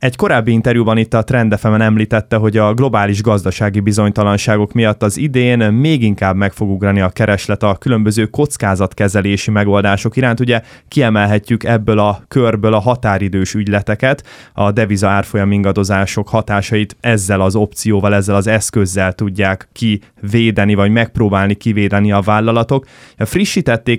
Egy korábbi interjúban itt a Trend FM-en említette, hogy a globális gazdasági bizonytalanságok miatt az idén még inkább meg fog ugrani a kereslet a különböző kockázatkezelési megoldások iránt. Ugye kiemelhetjük ebből a körből a határidős ügyleteket, a deviza árfolyam ingadozások hatásait ezzel az opcióval, ezzel az eszközzel tudják kivédeni, vagy megpróbálni kivédeni a vállalatok. Frissítették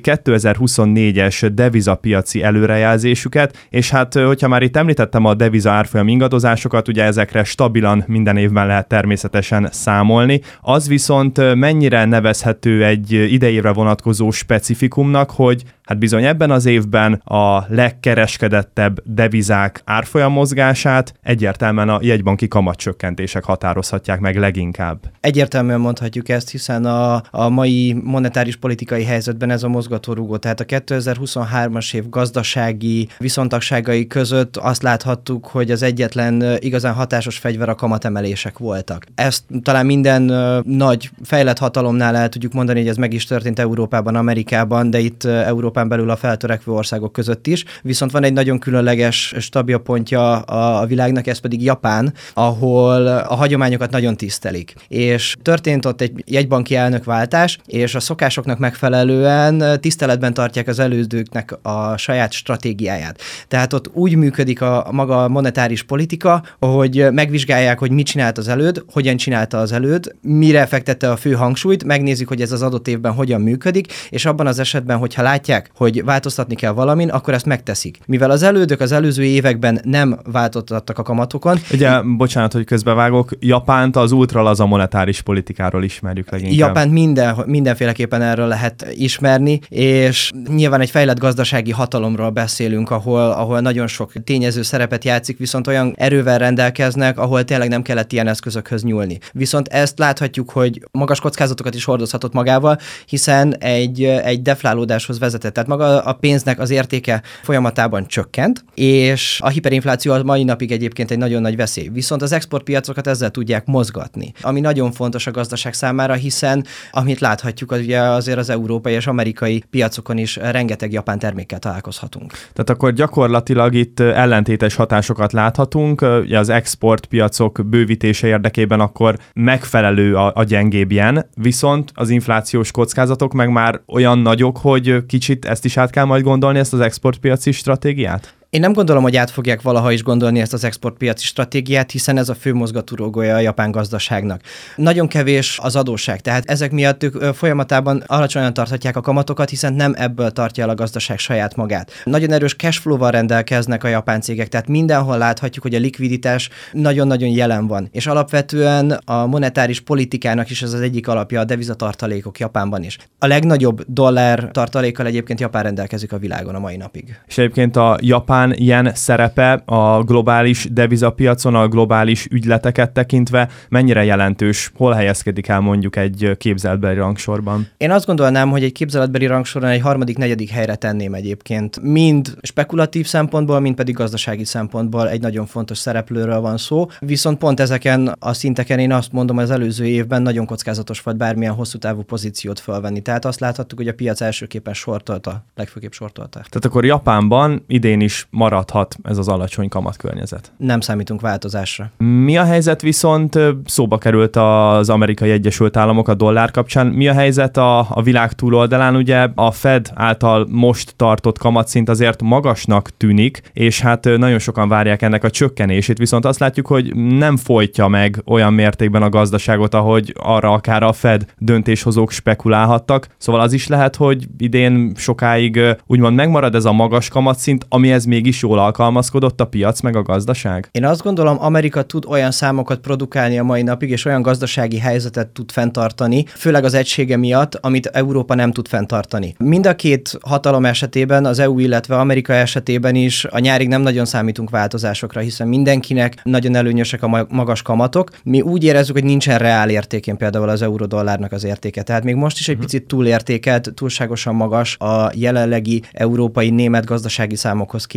2024-es devizapiaci előrejelzésüket, és hát, hogyha már itt említettem a deviza árfolyam ingadozásokat, ugye ezekre stabilan minden évben lehet természetesen számolni. Az viszont mennyire nevezhető egy idejére vonatkozó specifikumnak, hogy hát bizony ebben az évben a legkereskedettebb devizák árfolyam mozgását egyértelműen a jegybanki kamatcsökkentések határozhatják meg leginkább. Egyértelműen mondhatjuk ezt, hiszen a mai monetáris politikai helyzetben ez a mozgatórugó. Tehát a 2023-as év gazdasági viszontagságai között azt láthattuk, hogy az egyetlen igazán hatásos fegyver a kamatemelések voltak. Ezt talán minden nagy fejlett hatalomnál el tudjuk mondani, hogy ez meg is történt Európában, Amerikában, de itt Európában belül a feltörekvő országok között is. Viszont van egy nagyon különleges stabil pontja a világnak, ez pedig Japán, ahol a hagyományokat nagyon tisztelik. És történt ott egy jegybanki elnökváltás, és a szokásoknak megfelelően tiszteletben tartják az elődőknek a saját stratégiáját. Tehát ott úgy működik a maga monetáris politika, hogy megvizsgálják, hogy mit csinált az előd, hogyan csinálta az előd, mire fektette a fő hangsúlyt, megnézik, hogy ez az adott évben hogyan működik, és abban az esetben, hogyha látják, hogy változtatni kell valamin, akkor ezt megteszik. Mivel az elődök az előző években nem változtattak a kamatokon. Ugye, bocsánat, hogy közbevágok, Japánt az ultralaza monetáris politikáról ismerjük leginkább. Japánt mindenféleképpen erről lehet ismerni, és nyilván egy fejlett gazdasági hatalomról beszélünk, ahol nagyon sok tényező szerepet játszik, viszont olyan erővel rendelkeznek, ahol tényleg nem kellett ilyen eszközökhöz nyúlni. Viszont ezt láthatjuk, hogy magas kockázatokat is hordozhatott magával, hiszen egy deflálódáshoz vezetett. Tehát maga a pénznek az értéke folyamatában csökkent, és a hiperinfláció a mai napig egyébként egy nagyon nagy veszély. Viszont az exportpiacokat ezzel tudják mozgatni, ami nagyon fontos a gazdaság számára, hiszen amit láthatjuk, az ugye azért az európai és amerikai piacokon is rengeteg japán termékkel találkozhatunk. Tehát akkor gyakorlatilag itt ellentétes hatásokat láthatunk, az exportpiacok bővítése érdekében akkor megfelelő a gyengébb yen, viszont az inflációs kockázatok meg már olyan nagyok, hogy kicsit ezt is át kell majd gondolni, ezt az exportpiaci stratégiát? Én nem gondolom, hogy át fogják valaha is gondolni ezt az exportpiaci stratégiát, hiszen ez a fő mozgatórugója a japán gazdaságnak. Nagyon kevés az adósság, tehát ezek miatt ők folyamatában alacsonyan tarthatják a kamatokat, hiszen nem ebből tartja el a gazdaság saját magát. Nagyon erős cashflow-val rendelkeznek a japán cégek, tehát mindenhol láthatjuk, hogy a likviditás nagyon-nagyon jelen van. És alapvetően a monetáris politikának is ez az egyik alapja, a devizatartalékok Japánban is. A legnagyobb dollár tartalékkal egyébként Japán rendelkezik a világon a mai napig. És egyébként a japán yen szerepe a globális devizapiacon, a globális ügyleteket tekintve mennyire jelentős? Hol helyezkedik el mondjuk egy képzeletbeli rangsorban? Én azt gondolnám, hogy egy képzeletbeli rangsoron egy harmadik, negyedik helyre tenném egyébként. Mind spekulatív szempontból, mind pedig gazdasági szempontból egy nagyon fontos szereplőről van szó. Viszont pont ezeken a szinteken én azt mondom, az előző évben nagyon kockázatos volt bármilyen hosszú távú pozíciót fölvenni. Tehát azt láthattuk, hogy a piac elsőképpen sortolta, legfőképp sortolta. Tehát akkor Japánban idén is maradhat ez az alacsony kamatkörnyezet. Nem számítunk változásra. Mi a helyzet viszont, szóba került az Amerikai Egyesült Államok a dollár kapcsán, mi a helyzet a világ túloldalán? Ugye a Fed által most tartott kamatszint azért magasnak tűnik, és hát nagyon sokan várják ennek a csökkenését, viszont azt látjuk, hogy nem folytja meg olyan mértékben a gazdaságot, ahogy arra akár a Fed döntéshozók spekulálhattak. Szóval az is lehet, hogy idén sokáig úgymond megmarad ez a magas kamatszint, amihez mégis jól alkalmazkodott a piac meg a gazdaság? Én azt gondolom, Amerika tud olyan számokat produkálni a mai napig, és olyan gazdasági helyzetet tud fenntartani, főleg az egysége miatt, amit Európa nem tud fenntartani. Mind a két hatalom esetében, az EU, illetve Amerika esetében is a nyárig nem nagyon számítunk változásokra, hiszen mindenkinek nagyon előnyösek a magas kamatok. Mi úgy érezzük, hogy nincsen reál értékén például az euró-dollárnak az értéke. Tehát még most is egy picit túlértékelt, túlságosan magas a jelenlegi európai német gazdasági számokhoz képest.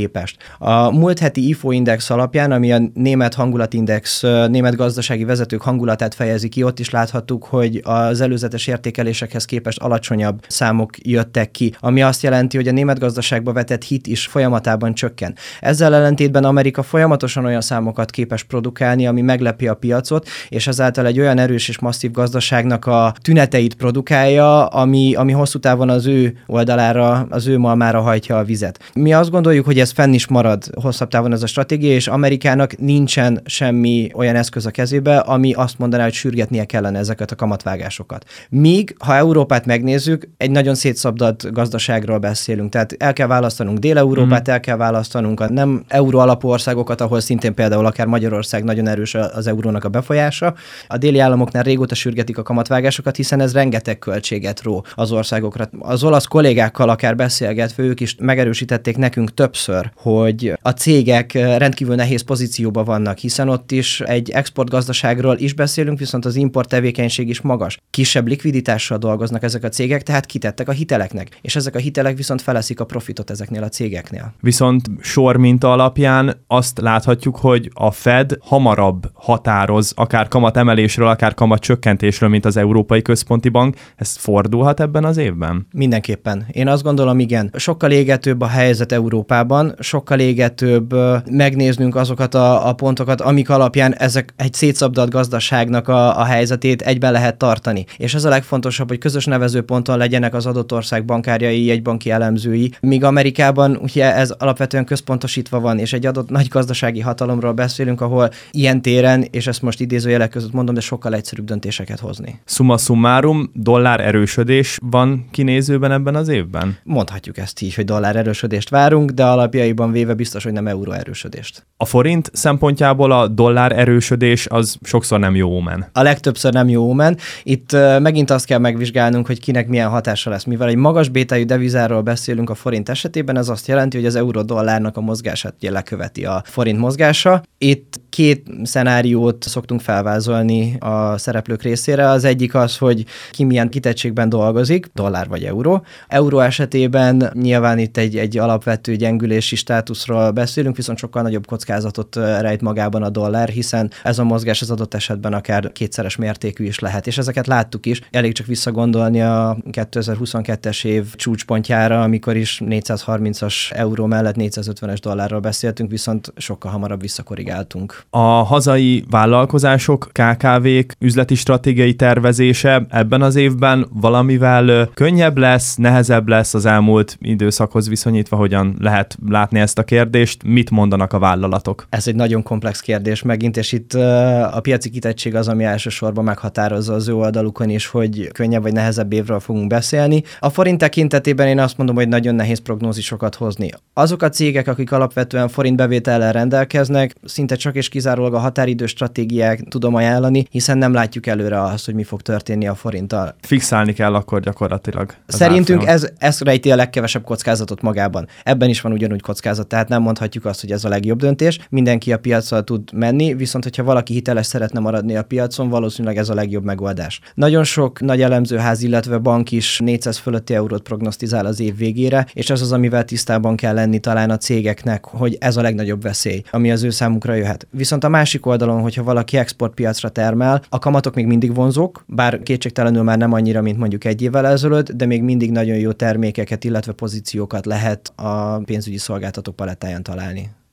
képest. A múlt heti IFO Index alapján, ami a német hangulatindex, német gazdasági vezetők hangulatát fejezi ki, ott is láthattuk, hogy az előzetes értékelésekhez képest alacsonyabb számok jöttek ki, ami azt jelenti, hogy a német gazdaságba vetett hit is folyamatában csökken. Ezzel ellentétben Amerika folyamatosan olyan számokat képes produkálni, ami meglepi a piacot, és ezáltal egy olyan erős és masszív gazdaságnak a tüneteit produkálja, ami hosszú távon az ő oldalára, az ő malmára hajtja a vizet. Mi azt gondoljuk, hogy ez fenn is marad hosszabb távon ez a stratégia, és Amerikának nincsen semmi olyan eszköz a kezébe, ami azt mondaná, hogy sürgetnie kellene ezeket a kamatvágásokat. Míg, ha Európát megnézzük, egy nagyon szétszabdalt gazdaságról beszélünk. Tehát el kell választanunk Dél-Európát, el kell választanunk a nem euró alapú országokat, ahol szintén például akár Magyarország nagyon erős az eurónak a befolyása. A déli államoknál régóta sürgetik a kamatvágásokat, hiszen ez rengeteg költséget ró az országokra. Az olasz kollégákkal akár beszélgetve, ők is megerősítették nekünk többször, hogy a cégek rendkívül nehéz pozícióban vannak, hiszen ott is egy exportgazdaságról is beszélünk, viszont az import tevékenység is magas. Kisebb likviditással dolgoznak ezek a cégek, tehát kitettek a hiteleknek, és ezek a hitelek viszont feleszik a profitot ezeknél a cégeknél. Viszont sorminta alapján azt láthatjuk, hogy a Fed hamarabb határoz akár kamatemelésről, akár kamatcsökkentésről, mint az Európai Központi Bank. Ez fordulhat ebben az évben? Mindenképpen. Én azt gondolom, igen. Sokkal égetőbb a helyzet Európában, sokkal égetőbb megnéznünk azokat a pontokat, amik alapján ezek egy szétszabdalt gazdaságnak a helyzetét egyben lehet tartani. És ez a legfontosabb, hogy közös nevezőponton legyenek az adott ország bankárjai, jegybanki elemzői, míg Amerikában ugye ez alapvetően központosítva van, és egy adott nagy gazdasági hatalomról beszélünk, ahol ilyen téren, és ezt most idézőjelek között mondom, de sokkal egyszerűbb döntéseket hozni. Summa summarum, dollár erősödés van kinézőben ebben az évben? Mondhatjuk ezt így, hogy dollár erősödést várunk, de alapjaiban véve biztos, hogy nem euró erősödést. A forint szempontjából a dollár erősödés az sokszor nem jó ómen. A legtöbbször nem jó ómen. Itt megint azt kell megvizsgálnunk, hogy kinek milyen hatása lesz. Mivel egy magas bétájú devizáról beszélünk a forint esetében, ez azt jelenti, hogy az euró-dollárnak a mozgását leköveti a forint mozgása. Itt két szenáriót szoktunk felvázolni a szereplők részére. Az egyik az, hogy ki milyen kitettségben dolgozik, dollár vagy euró. Euró esetében nyilván itt egy alapvető gyengülési státuszról beszélünk, viszont sokkal nagyobb kockázatot rejt magában a dollár, hiszen ez a mozgás az adott esetben akár kétszeres mértékű is lehet. És ezeket láttuk is. Elég csak visszagondolni a 2022-es év csúcspontjára, amikor is 430-as euró mellett 450-es dollárról beszéltünk, viszont sokkal hamarabb visszakorrigáltunk. A hazai vállalkozások, KKV-k üzleti stratégiai tervezése ebben az évben valamivel könnyebb lesz, nehezebb lesz az elmúlt időszakhoz viszonyítva, hogyan lehet látni ezt a kérdést, mit mondanak a vállalatok? Ez egy nagyon komplex kérdés megint, és itt a piaci kitettség az, ami elsősorban meghatározza az ő oldalukon is, hogy könnyebb vagy nehezebb évről fogunk beszélni. A forint tekintetében én azt mondom, hogy nagyon nehéz prognózisokat hozni. Azok a cégek, akik alapvetően forint bevétellel rendelkeznek, szinte csak és kizárólag a határidő stratégiák tudom ajánlani, hiszen nem látjuk előre azt, hogy mi fog történni a forinttal. Fixálni kell akkor gyakorlatilag. Szerintünk ez rejti a legkevesebb kockázatot magában. Ebben is van ugyanúgy kockázat, tehát nem mondhatjuk azt, hogy ez a legjobb döntés. Mindenki a piacra tud menni, viszont hogyha valaki hiteles szeretne maradni a piacon, valószínűleg ez a legjobb megoldás. Nagyon sok nagy elemzőház, illetve bank is 400 fölötti eurót prognosztizál az év végére, és ez az, amivel tisztában kell lenni talán a cégeknek, hogy ez a legnagyobb veszély, ami az ő számukra jöhet. Viszont a másik oldalon, hogyha valaki exportpiacra termel, a kamatok még mindig vonzók, bár kétségtelenül már nem annyira, mint mondjuk egy évvel ezelőtt, de még mindig nagyon jó termékeket, illetve pozíciókat lehet a pénzügyi szolgáltatók palettáján találni.